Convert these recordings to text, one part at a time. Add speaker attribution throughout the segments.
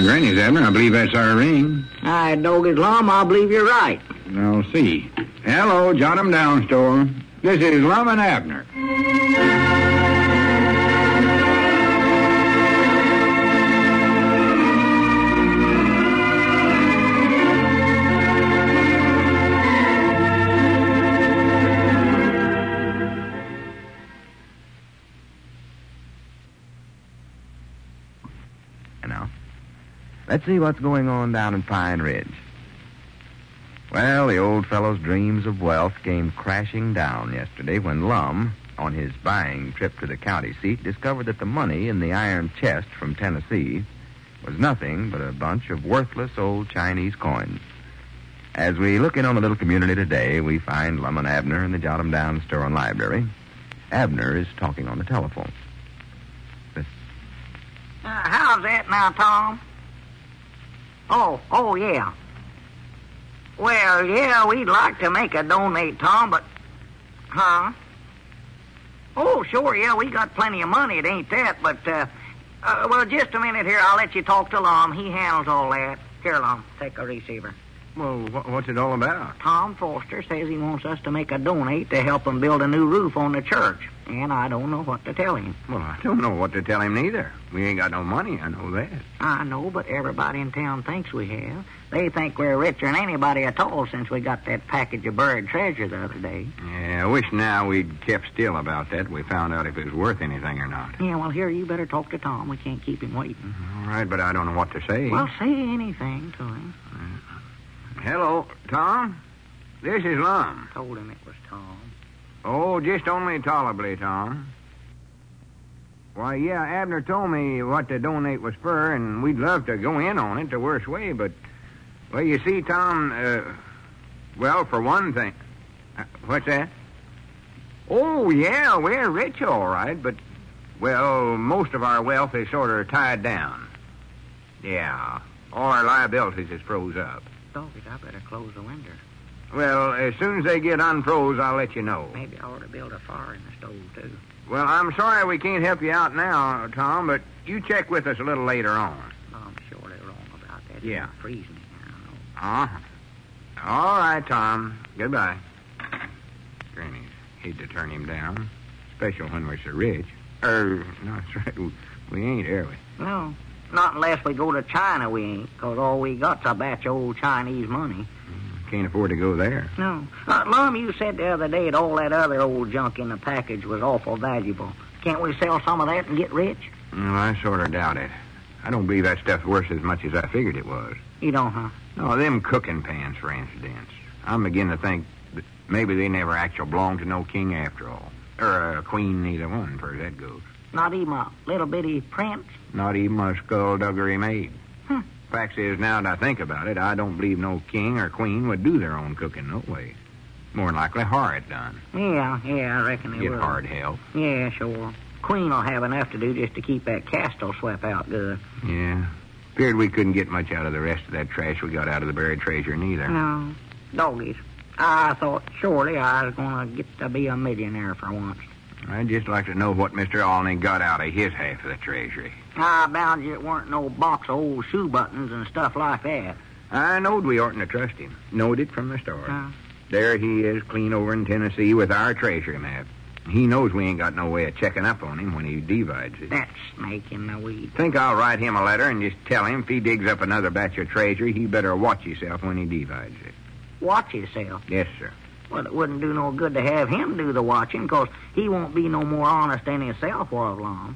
Speaker 1: Granny's, Abner. I believe that's our ring.
Speaker 2: Doggy's Lum, I believe you're right.
Speaker 1: I'll see. Hello, Jot 'em Down store. This is Lum and Abner.
Speaker 3: Let's see what's going on down in Pine Ridge. Well, the old fellow's dreams of wealth came crashing down yesterday when Lum, on his buying trip to the county seat, discovered that the money in the iron chest from Tennessee was nothing but a bunch of worthless old Chinese coins. As we look in on the little community today, we find Lum and Abner in the Jot 'em Down store and library. Abner is talking on the telephone.
Speaker 2: How's that now, Tom? Oh, yeah. Well, yeah, we'd like to make a donate, Tom, but... Huh? Oh, sure, yeah, we got plenty of money, it ain't that, but, well, just a minute here, I'll let you talk to Lum. He handles all that. Here, Lum, take a receiver.
Speaker 1: Well, what's it all about?
Speaker 2: Tom Foster says he wants us to make a donate to help him build a new roof on the church, and I don't know what to tell him.
Speaker 1: Well, I don't know what to tell him neither. We ain't got no money, I know that.
Speaker 2: I know, but everybody in town thinks we have. They think we're richer than anybody at all since we got that package of buried treasure the other day.
Speaker 1: Yeah, I wish now we'd kept still about that. We found out if it was worth anything or not.
Speaker 2: Yeah, well, here, you better talk to Tom. We can't keep him waiting.
Speaker 1: All right, but I don't know what to say.
Speaker 2: Well, say anything to him.
Speaker 1: Hello, Tom? This is Lum.
Speaker 2: Told him it was Tom.
Speaker 1: Oh, just only tolerably, Tom. Why, yeah, Abner told me what the donate was for, and we'd love to go in on it the worst way, but... Well, you see, Tom, well, for one thing... what's that? Oh, yeah, we're rich, all right, but... Well, most of our wealth is sort of tied down. Yeah, all our liabilities is froze up.
Speaker 2: Doggy, I better close the window.
Speaker 1: Well, as soon as they get unfroze, I'll let you know.
Speaker 2: Maybe I ought to build a fire in the stove, too.
Speaker 1: Well, I'm sorry we can't help you out now, Tom, but you check with us a little later on.
Speaker 2: I'm surely wrong about that.
Speaker 1: Yeah.
Speaker 2: It's freezing here, I know.
Speaker 1: Uh-huh. All right, Tom. Goodbye. Granny's hate to turn him down, especially when we're so rich. No, that's right. We ain't, are we?
Speaker 2: No. Not unless we go to China, we ain't, because all we got's a batch of old Chinese money.
Speaker 1: Can't afford to go there.
Speaker 2: No. Lum, you said the other day that all that other old junk in the package was awful valuable. Can't we sell some of that and get rich?
Speaker 1: Well, I sort of doubt it. I don't believe that stuff's worth as much as I figured it was.
Speaker 2: You don't, huh?
Speaker 1: No, them cooking pans, for instance. I'm beginning to think that maybe they never actually belonged to no king after all. Or a queen, neither one, far as that goes.
Speaker 2: Not even a little bitty prince?
Speaker 1: Not even a skullduggery maid. Fact is, now that I think about it, I don't believe no king or queen would do their own cooking no way. More than likely hard done.
Speaker 2: Yeah, I reckon they
Speaker 1: Get
Speaker 2: would.
Speaker 1: hard help.
Speaker 2: Yeah, sure. Queen will have enough to do just to keep that castle swept out good.
Speaker 1: Yeah. Feared we couldn't get much out of the rest of that trash we got out of the buried treasure neither.
Speaker 2: No. Doggies. I thought surely I was going to get to be a millionaire for once.
Speaker 1: I'd just like to know what Mr. Alney got out of his half of the treasury.
Speaker 2: I bound you it weren't no box of old shoe buttons and stuff like that.
Speaker 1: I knowed we oughtn't to trust him. Knowed it from the start. There he is, clean over in Tennessee with our treasury map. He knows we ain't got no way of checking up on him when he divides it.
Speaker 2: That snake in the weed.
Speaker 1: Think I'll write him a letter and just tell him if he digs up another batch of treasury, he better watch himself when he divides it.
Speaker 2: Watch yourself?
Speaker 1: Yes, sir.
Speaker 2: Well, it wouldn't do no good to have him do the watching, 'cause he won't be no more honest than himself for long.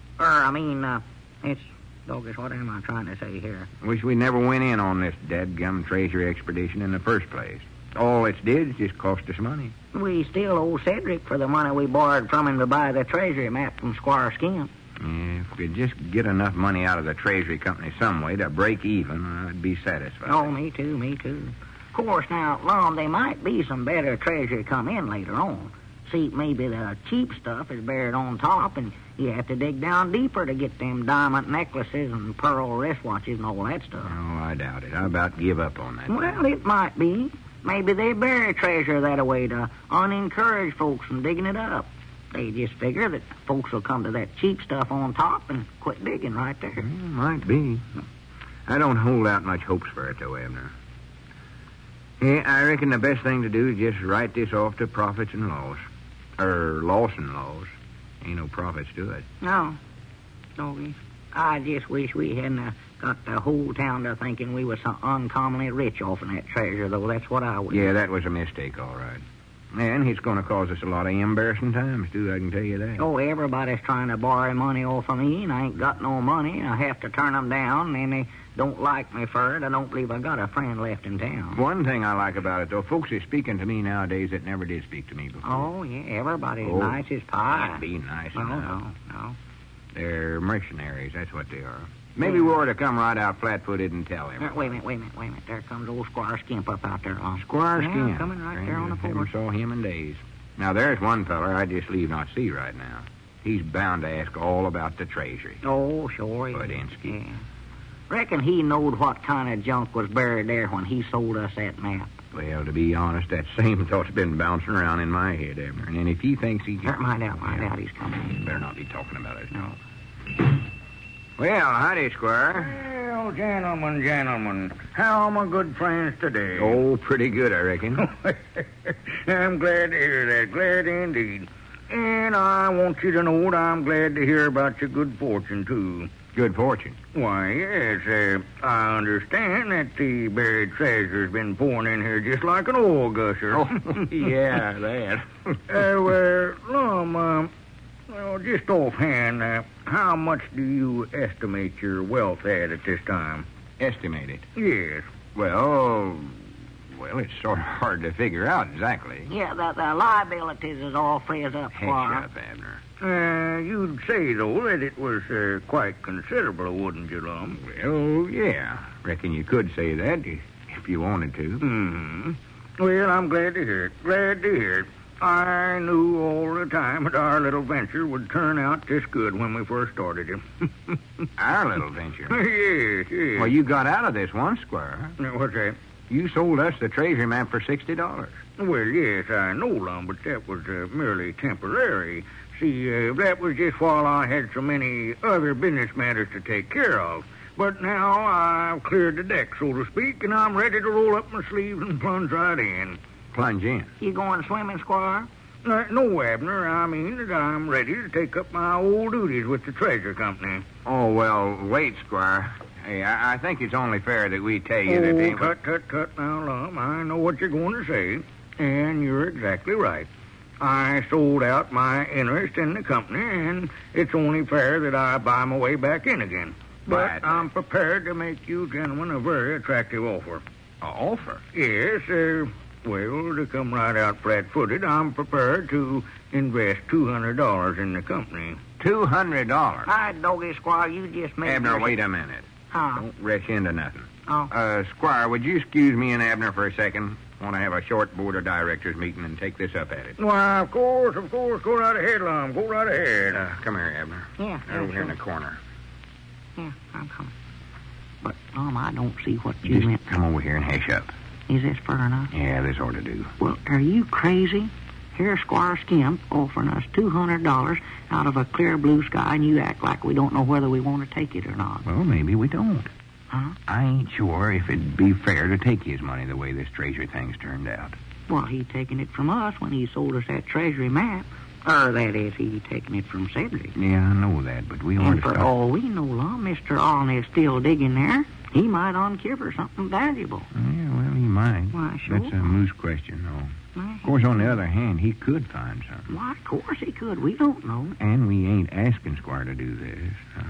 Speaker 2: Doggies, what am I trying to say here?
Speaker 1: Wish we never went in on this dadgum treasury expedition in the first place. All it's did is just cost us money.
Speaker 2: We still owe Cedric for the money we borrowed from him to buy the treasury map from Squire Skin.
Speaker 1: Yeah, if we could just get enough money out of the treasury company some way to break even, I'd be satisfied.
Speaker 2: Oh, me too. Of course, now, Lum, there might be some better treasure come in later on. See, maybe the cheap stuff is buried on top, and you have to dig down deeper to get them diamond necklaces and pearl wristwatches and all that stuff.
Speaker 1: Oh, I doubt it. I about give up on that.
Speaker 2: Well, it might be. Maybe they bury treasure that way to unencourage folks from digging it up. They just figure that folks will come to that cheap stuff on top and quit digging right there.
Speaker 1: Might be. I don't hold out much hopes for it, though, Abner. Yeah, I reckon the best thing to do is just write this off to profits and loss. Or loss and loss. Ain't no profits to it.
Speaker 2: No. Doggy. I just wish we hadn't got the whole town to thinking we was so uncommonly rich off of that treasure, though. That's what I would.
Speaker 1: Yeah, that was a mistake, all right. And it's going to cause us a lot of embarrassing times, too, I can tell you that.
Speaker 2: Oh, everybody's trying to borrow money off of me, and I ain't got no money. I have to turn them down, and they don't like me for it. I don't believe I got a friend left in town.
Speaker 1: One thing I like about it, though, folks are speaking to me nowadays that never did speak to me before.
Speaker 2: Oh, yeah, everybody's nice as pie.
Speaker 1: Can't be nice
Speaker 2: No,
Speaker 1: enough.
Speaker 2: no.
Speaker 1: They're mercenaries, that's what they are. Maybe we ought to come right out flat-footed and tell him.
Speaker 2: Wait a minute. There comes old Squire Skimp up out there.
Speaker 1: Squire
Speaker 2: Yeah,
Speaker 1: Skimp.
Speaker 2: coming right there on the
Speaker 1: Never
Speaker 2: porch.
Speaker 1: saw him in days. Now, there's one feller I just leave not see right now. He's bound to ask all about the treasury.
Speaker 2: Oh, sure.
Speaker 1: Budinsky.
Speaker 2: Yeah. Reckon he knowed what kind of junk was buried there when he sold us that map.
Speaker 1: Well, to be honest, that same thought's been bouncing around in my head, Abner. And if he thinks he can...
Speaker 2: Mind out, he's coming.
Speaker 1: Better not be talking about it.
Speaker 2: No.
Speaker 1: Well, howdy, Squire.
Speaker 4: Well, gentlemen, how are my good friends today?
Speaker 1: Oh, pretty good, I reckon.
Speaker 4: I'm glad to hear that, glad indeed. And I want you to know that I'm glad to hear about your good fortune, too.
Speaker 1: Good fortune.
Speaker 4: Why, yes, I understand that the buried treasure's been pouring in here just like an oil gusher.
Speaker 1: Oh, yeah, that.
Speaker 4: Well, just offhand, how much do you estimate your wealth at this time?
Speaker 1: Estimate it.
Speaker 4: Yes.
Speaker 1: Well, it's sort of hard to figure out exactly.
Speaker 2: Yeah, the liabilities is all frizz up, Squire.
Speaker 1: Heck up, Abner.
Speaker 4: You'd say, though, that it was quite considerable, wouldn't you, Lum?
Speaker 1: Well, yeah. Reckon you could say that if you wanted to.
Speaker 4: Hmm. Well, I'm glad to hear it. I knew all the time that our little venture would turn out this good when we first started it.
Speaker 1: Our little venture.
Speaker 4: Yes.
Speaker 1: Well, you got out of this once, Squire.
Speaker 4: What's that?
Speaker 1: You sold us the treasury map for $60.
Speaker 4: Well, yes, I know, Lum, but that was merely temporary. See, that was just while I had so many other business matters to take care of. But now I've cleared the deck, so to speak, and I'm ready to roll up my sleeves and plunge right in.
Speaker 1: Plunge in.
Speaker 2: You going swimming, Squire?
Speaker 4: No, Abner. I mean that I'm ready to take up my old duties with the treasure company.
Speaker 1: Oh, well, wait, Squire. Hey, I think it's only fair that we tell you that...
Speaker 4: Cut now, Lum. I know what you're going to say, and you're exactly right. I sold out my interest in the company, and it's only fair that I buy my way back in again. But
Speaker 1: Right.
Speaker 4: I'm prepared to make you gentlemen a very attractive offer.
Speaker 1: Offer?
Speaker 4: Yes, well, to come right out flat-footed, I'm prepared to invest $200 in the company.
Speaker 1: $200.
Speaker 2: All right, Doggy, Squire, you just made...
Speaker 1: Abner, wait a minute.
Speaker 2: Huh?
Speaker 1: Don't rush into nothing.
Speaker 2: Oh.
Speaker 1: Squire, would you excuse me and Abner for a second? Want to have a short board of directors meeting and take this up at it.
Speaker 4: Why, of course. Go right ahead, Lum. Go right ahead.
Speaker 1: Come here, Abner.
Speaker 2: Yeah.
Speaker 1: They're over here in the corner.
Speaker 2: Yeah, I'm coming. But, I don't see what you
Speaker 1: Just
Speaker 2: meant.
Speaker 1: come over here and hash up.
Speaker 2: Is this fair enough?
Speaker 1: Yeah, this ought to do.
Speaker 2: Well, are you crazy? Here's Squire Skimp offering us $200 out of a clear blue sky, and you act like we don't know whether we want to take it or not.
Speaker 1: Well, maybe we don't.
Speaker 2: Huh?
Speaker 1: I ain't sure if it'd be fair to take his money the way this treasury thing's turned out.
Speaker 2: Well, he taking it from us when he sold us that treasury map. Or that is, he taking it from Cedric.
Speaker 1: Yeah, I know that, but we ought
Speaker 2: And
Speaker 1: to
Speaker 2: for
Speaker 1: stop.
Speaker 2: all we know, Mr. Alney's still digging there. He might uncover something valuable.
Speaker 1: Yeah, well, he might.
Speaker 2: Why, sure.
Speaker 1: That's a moose question, though.
Speaker 2: Why,
Speaker 1: Of course, on the other hand, he could find something.
Speaker 2: Why, of course he could. We don't know.
Speaker 1: And we ain't asking Squire to do this.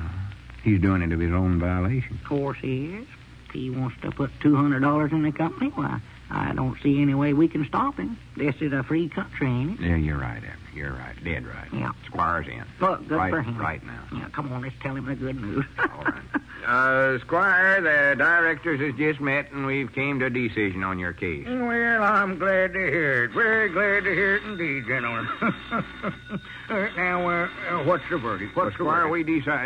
Speaker 1: He's doing it of his own violation.
Speaker 2: Of course he is. If he wants to put $200 in the company, why, I don't see any way we can stop him. This is a free country, ain't it?
Speaker 1: Yeah, you're right, Abner. You're right. Dead right.
Speaker 2: Yeah.
Speaker 1: Squire's in.
Speaker 2: Look, good
Speaker 1: right,
Speaker 2: for him.
Speaker 1: Right now.
Speaker 2: Yeah, come on, let's tell him the good news.
Speaker 1: All right. Squire, the directors has just met, and we've came to a decision on your case.
Speaker 4: Well, I'm glad to hear it. Very glad to hear it indeed, gentlemen. Now, what's the verdict?
Speaker 1: Well,
Speaker 4: What's the
Speaker 1: Squire,
Speaker 4: verdict?
Speaker 1: we decided...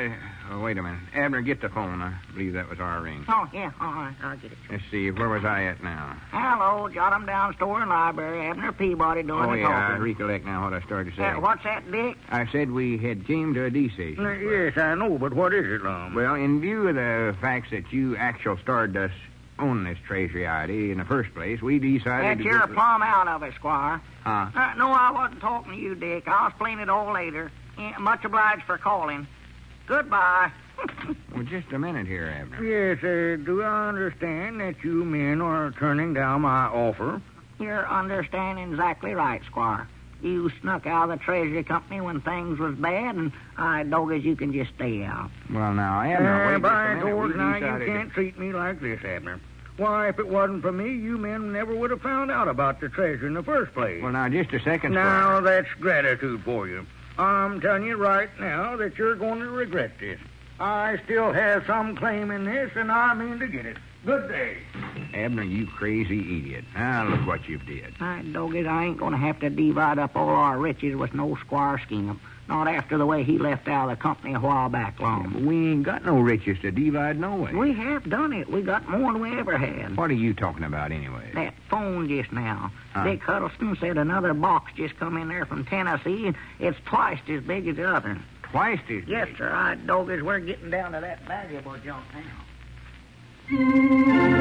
Speaker 1: Oh, wait a minute. Abner, get the phone. I believe that was our ring.
Speaker 2: Oh, yeah, all right, I'll get it.
Speaker 1: Let's see, where was I at now?
Speaker 2: Hello, jot 'em down, store and library. Abner Peabody doing
Speaker 1: Oh,
Speaker 2: the
Speaker 1: yeah, I
Speaker 2: talking.
Speaker 1: recollect now what I started to say.
Speaker 2: What's that, Dick?
Speaker 1: I said we had came to a decision.
Speaker 4: Yes, I know, but what is it, Lum?
Speaker 1: Well, in view of the facts that you actual started us on this treasury idea in the first place, we decided
Speaker 2: That
Speaker 1: to...
Speaker 2: you're plumb out of it, Squire.
Speaker 1: Huh?
Speaker 2: No, I wasn't talking to you, Dick. I'll explain it all later. Much obliged for calling. Goodbye.
Speaker 1: Well, just a minute here, Abner.
Speaker 4: Yes, do I understand that you men are turning down my offer?
Speaker 2: You're understanding exactly right, Squire. You snuck out of the Treasury Company when things was bad, and I dog you can just stay out.
Speaker 1: Well, now, Abner, wait just a
Speaker 4: By
Speaker 1: minute.
Speaker 4: George,
Speaker 1: We
Speaker 4: now you
Speaker 1: decided to-
Speaker 4: can't treat me like this, Abner. Why, if it wasn't for me, you men never would have found out about the treasure in the first place.
Speaker 1: Well, now, just a second,
Speaker 4: Now,
Speaker 1: Squire.
Speaker 4: that's gratitude for you. I'm telling you right now that you're going to regret this. I still have some claim in this, and I mean to get it. Good day.
Speaker 1: Abner, you crazy idiot. Now, look what you've did.
Speaker 2: I ain't going to have to divide up all our riches with no Squire scheme. Not after the way he left out of the company a while back long.
Speaker 1: But we ain't got no riches to divide no way.
Speaker 2: We have done it. We got more than we ever had.
Speaker 1: What are you talking about, anyway?
Speaker 2: That phone just now.
Speaker 1: Huh?
Speaker 2: Dick Huddleston said another box just come in there from Tennessee, and it's twice as big as the other.
Speaker 1: Twice as big.
Speaker 2: Yes, sir. We're getting down to that valuable junk now.